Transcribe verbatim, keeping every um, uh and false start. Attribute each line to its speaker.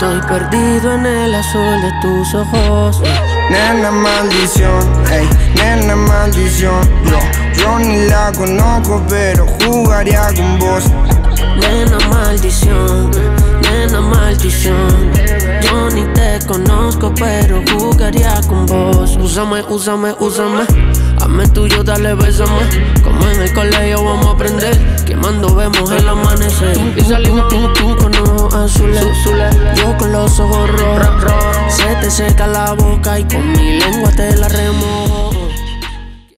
Speaker 1: Estoy perdido en el azul de tus ojos.
Speaker 2: Nena maldición, ey, nena maldición. Yo, yo ni la conozco, pero jugaría con vos.
Speaker 1: Nena maldición, nena maldición. Yo ni te conozco, pero jugaría con vos. Úsame, úsame, úsame. Hazme tuyo, dale, bésame. Como en el colegio vamos a aprender. Quemando vemos el amanecer. Y salimos tú, tú con ojos azules. Yo con los ojos rojos. Se te seca la boca y con mi lengua te la remojo.